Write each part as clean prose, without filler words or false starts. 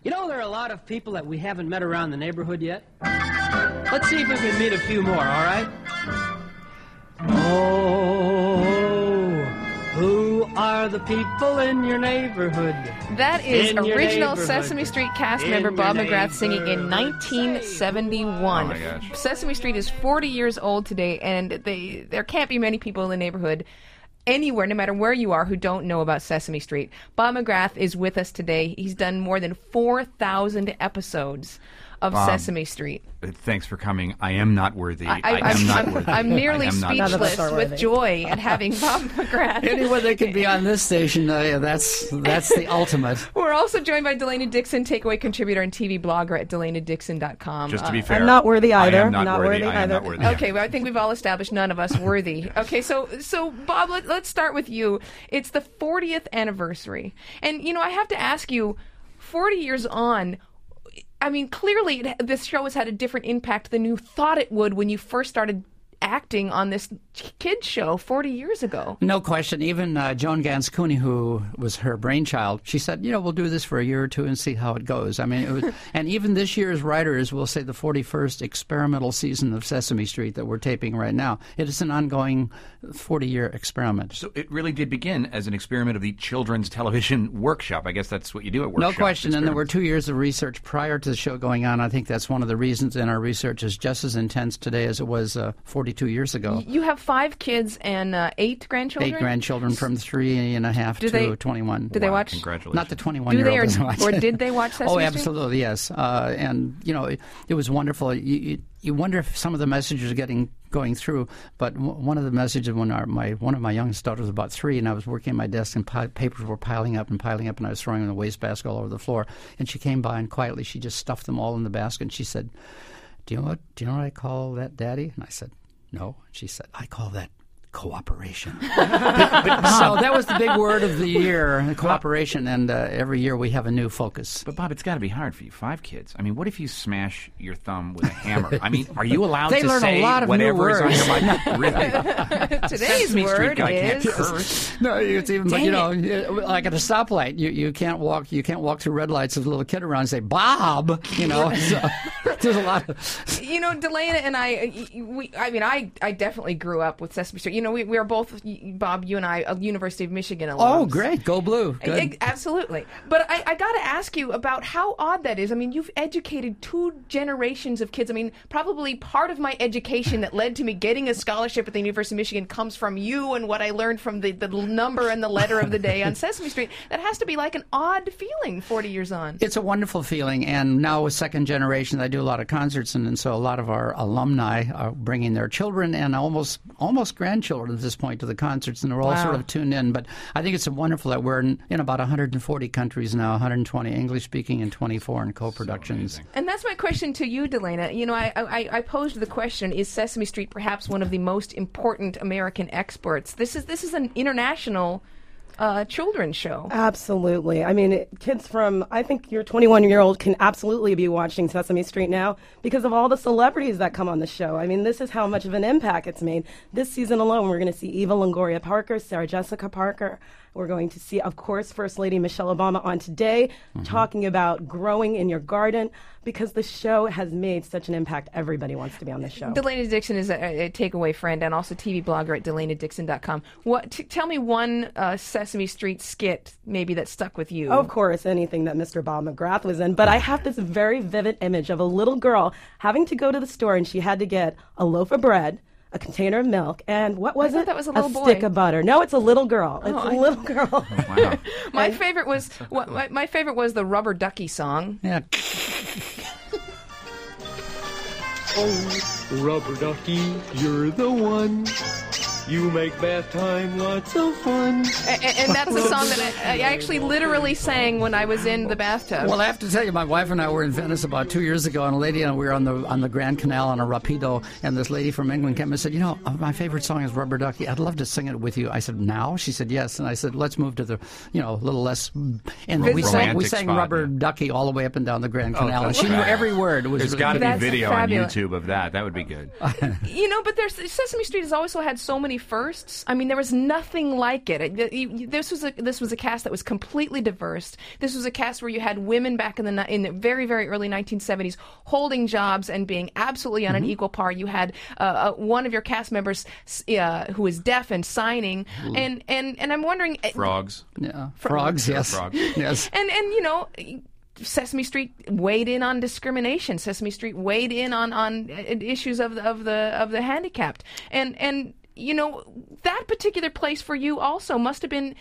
You know, there are a lot of people that we haven't met around the neighborhood yet. Let's see if we can meet a few more, all right? Oh, who are the people in your neighborhood? That is original Sesame Street cast member Bob McGrath singing in 1971. Oh my gosh. Sesame Street is 40 years old today, and there can't be many people in the neighborhood anywhere, no matter where you are, who don't know about Sesame Street. Bob McGrath is with us today. He's done more than 4,000 episodes of Sesame Street. Thanks for coming. I am not worthy. I am not worthy. I'm nearly speechless with worthy. joy at having Bob McGrath. Anyone that can be on this station, that's the ultimate. We're also joined by Delaney Dixon, takeaway contributor and TV blogger at DelaneyDixon.com. Just to be fair, I'm not worthy either. I am not worthy. worthy I am either. not worthy. Okay, well, I think we've all established none of us worthy. Okay, so Bob, let's start with you. It's the 40th anniversary. And, I have to ask you, 40 years on, I mean, clearly this show has had a different impact than you thought it would when you first started acting on this kids show 40 years ago. No question. Even Joan Gans Cooney, who was her brainchild, she said, we'll do this for a year or two and see how it goes. I mean, it was, and even this year's writers will say the 41st experimental season of Sesame Street that we're taping right now. It is an ongoing 40-year experiment. So it really did begin as an experiment of the Children's Television Workshop. I guess that's what you do at workshops. No question. And there were 2 years of research prior to the show going on. I think that's one of the reasons, and our research is just as intense today as it was 42 years ago. You have 5 kids and 8 grandchildren? 8 grandchildren from 3.5 to 21. Do they watch? Congratulations. Not the 21-year-olds. Or did they watch Sesame Oh, Street? absolutely, yes. And, it was wonderful. You wonder if some of the messages are going through, but one of the messages when one of my youngest daughters was about 3, and I was working at my desk, and papers were piling up, and I was throwing them in the wastebasket all over the floor, and she came by, and quietly she just stuffed them all in the basket, and she said, do you know what I call that, Daddy? And I said, no. She said, I call that cooperation. So that was the big word of the year, cooperation, and every year we have a new focus. But Bob, it's got to be hard for you. 5 kids. I mean, what if you smash your thumb with a hammer? I mean, are you allowed They to learn say a lot of whatever new is on words. your mind? Really? Today's Sesame Street word guy can't is... curse. No, it's even, but like at a stoplight, you can't walk through red lights with a little kid around and say, Bob, So, there's a lot of... Delana and I definitely grew up with Sesame Street. We are both, Bob, you and I, University of Michigan alums. Oh, great. Go blue. Good. Absolutely. But I got to ask you about how odd that is. I mean, you've educated 2 generations of kids. I mean, probably part of my education that led to me getting a scholarship at the University of Michigan comes from you and what I learned from the number and the letter of the day on Sesame Street. That has to be like an odd feeling 40 years on. It's a wonderful feeling, and now with second generation, I do a lot of concerts, and so a lot of our alumni are bringing their children and almost grandchildren at this point to the concerts, and they're all sort of tuned in. But I think it's wonderful that we're in about 140 countries now, 120 English-speaking and 24 in co-productions. And that's my question to you, Delana. I posed the question, is Sesame Street perhaps one of the most important American exports? This is an international children's show. Absolutely. I mean, kids from, I think your 21-year-old can absolutely be watching Sesame Street now because of all the celebrities that come on the show. I mean, this is how much of an impact it's made. This season alone, we're going to see Eva Longoria Parker, Sarah Jessica Parker. We're going to see, of course, First Lady Michelle Obama on Today, talking about growing in your garden, because the show has made such an impact. Everybody wants to be on the show. Delaney Dixon is a takeaway friend and also TV blogger at DelaneyDixon.com. Tell me one Sesame Street skit maybe that stuck with you. Of course, anything that Mr. Bob McGrath was in. But I have this very vivid image of a little girl having to go to the store, and she had to get a loaf of bread, a container of milk, and what was it? That was a little boy. Stick of butter. No, it's a little girl. It's a little girl. Oh, wow. My favorite was the Rubber Ducky song. Yeah. Oh, Rubber Ducky, you're the one. You make bath time lots of fun. And that's a song that I actually literally sang when I was in the bathtub. Well, I have to tell you, my wife and I were in Venice about 2 years ago, and we were on the Grand Canal on a rapido, and this lady from England came and said, my favorite song is Rubber Ducky. I'd love to sing it with you. I said, now? She said, yes. And I said, let's move to the, little less. And we sang spot, Rubber Ducky all the way up and down the Grand Canal, and she knew every word. There's really got to be That's video fabulous. on YouTube of that. That would be good. But Sesame Street has also had so many many firsts. I mean, there was nothing like it. This was a cast that was completely diverse. This was a cast where you had women back in the very, very early 1970s holding jobs and being absolutely on an equal par. You had one of your cast members who was deaf and signing, and I'm wondering, Frogs. Yeah. Frogs, yes. Frogs. Yes. and Sesame Street weighed in on discrimination. Sesame Street weighed in on issues of the handicapped, and that particular place for you also must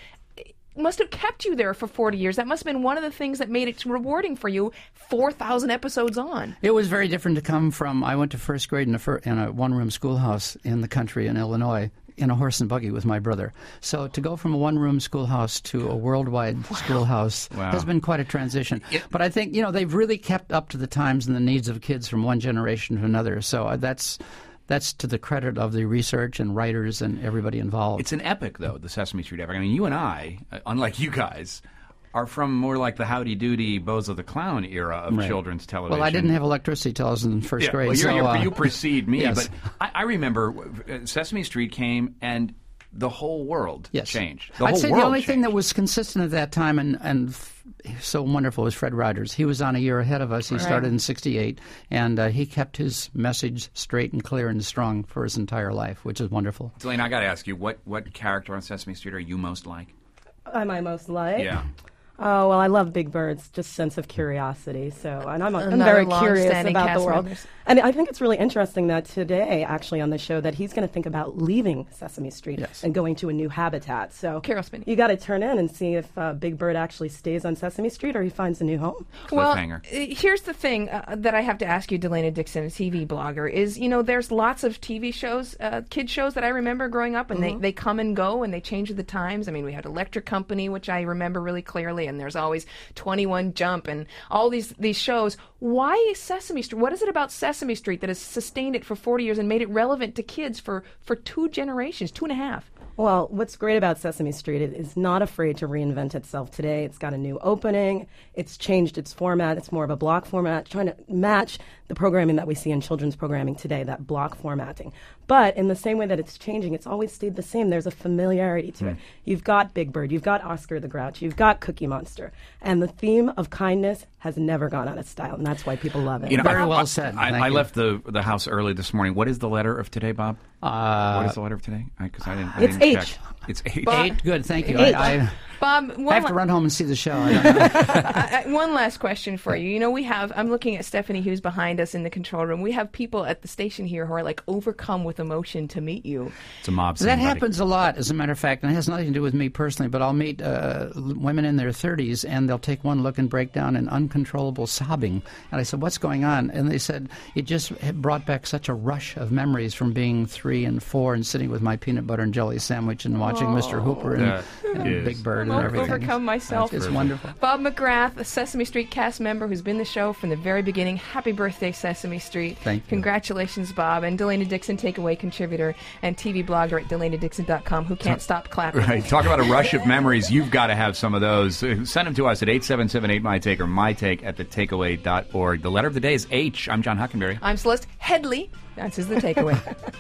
have kept you there for 40 years. That must have been one of the things that made it rewarding for you 4,000 episodes on. It was very different to come from, I went to first grade in a one-room schoolhouse in the country in Illinois, in a horse and buggy with my brother. So to go from a one-room schoolhouse to a worldwide schoolhouse has been quite a transition. But I think, they've really kept up to the times and the needs of kids from one generation to another. So that's to the credit of the research and writers and everybody involved. It's an epic, though, the Sesame Street epic. I mean, you and I, unlike you guys, are from more like the Howdy Doody Bozo the Clown era of children's television. Well, I didn't have electricity till I was in first grade. Well, you precede me, yes. But I remember Sesame Street came and the whole world changed. I'd say the only thing that was consistent at that time and so wonderful was Fred Rogers. He was on a year ahead of us. He started in '68, and he kept his message straight and clear and strong for his entire life, which is wonderful. Delaney, I got to ask you, what character on Sesame Street are you most like? Am I most like? Yeah. Oh, well, I love Big Bird's just sense of curiosity. So, and I'm very curious about the world. And I think it's really interesting that today, actually, on the show, that he's going to think about leaving Sesame Street and going to a new habitat. So, Carol Spinney, you got to turn in and see if Big Bird actually stays on Sesame Street or he finds a new home. Well, here's the thing that I have to ask you, Delaney Dixon, a TV blogger, is, there's lots of TV shows, kid shows that I remember growing up, and they come and go, and they change with the times. I mean, we had Electric Company, which I remember really clearly, and there's always 21 Jump and all these shows. Why is Sesame Street? What is it about Sesame Street that has sustained it for 40 years and made it relevant to kids for 2 generations, 2.5? Well, what's great about Sesame Street is not afraid to reinvent itself today. It's got a new opening. It's changed its format. It's more of a block format, trying to match the programming that we see in children's programming today, that block formatting. But in the same way that it's changing, it's always stayed the same. There's a familiarity to it. You've got Big Bird. You've got Oscar the Grouch. You've got Cookie Monster. And the theme of kindness has never gone out of style, and that's why people love it. Very well said. I left the house early this morning. What is the letter of today, Bob? What is the letter of today? Because I didn't H. check. It's H. Bob, good, thank you. Bob, I have to run home and see the show. I don't know. One last question for you. I'm looking at Stephanie Hughes behind us in the control room. We have people at the station here who are like overcome with emotion to meet you. It's a mob scene. That happens a lot, as a matter of fact, and it has nothing to do with me personally, but I'll meet women in their 30s, and they'll take one look and break down in uncontrollable sobbing. And I said, what's going on? And they said, it just brought back such a rush of memories from being 3 and 4 and sitting with my peanut butter and jelly sandwich and watching Mr. Hooper and Big Bird and everything. Overcome myself. It's wonderful. Bob McGrath, a Sesame Street cast member who's been the show from the very beginning. Happy birthday, Sesame Street. Thank you. Congratulations, Bob. And Delaney Dixon, takeaway contributor and TV blogger at DelaneyDixon.com, who can't stop clapping. Right. Talk about a rush of memories. You've got to have some of those. Send them to us at 877-8MyTake or mytake@thetakeaway.org. The letter of the day is H. I'm John Huckenberry. I'm Celeste Headley. That's The Takeaway.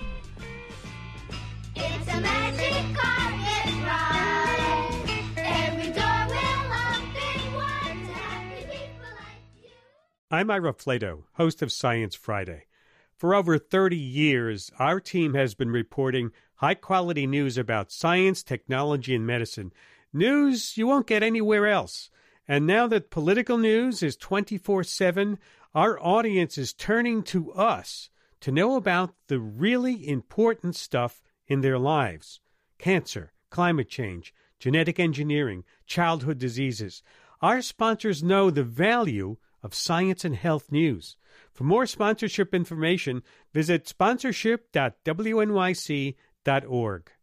It's a magic carpet ride. Every door will open wide to happy people like you. I'm Ira Flato, host of Science Friday. For over 30 years, our team has been reporting high-quality news about science, technology, and medicine. News you won't get anywhere else. And now that political news is 24/7, our audience is turning to us to know about the really important stuff in their lives. Cancer, climate change, genetic engineering, childhood diseases. Our sponsors know the value of science and health news. For more sponsorship information, visit sponsorship.wnyc.org.